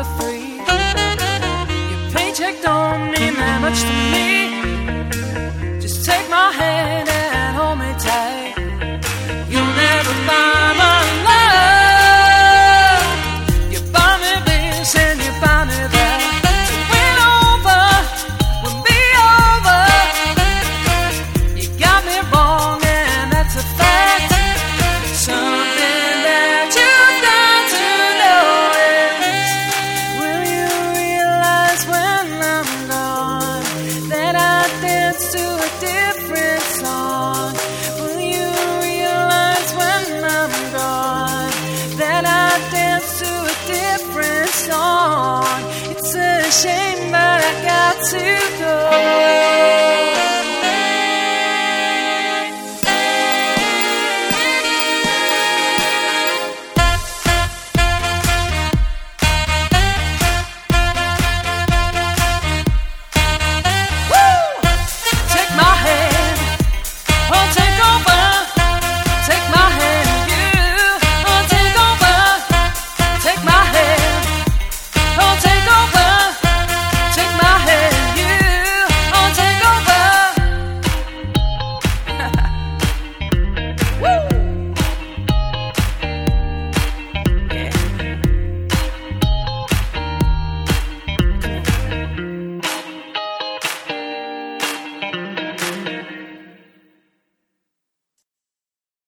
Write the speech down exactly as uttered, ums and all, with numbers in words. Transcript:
for free. Your paycheck don't mean that much to me. Just take my hand and hold me tight. You'll never buy my love. You buy me this and you buy me that. So when over will be over. You got me wrong and that's a fact. Something that you've got to know is, will you realize when I'm gone that I dance to a different song? Will you realize when I'm gone that I dance to a different song? It's a shame but I got to go.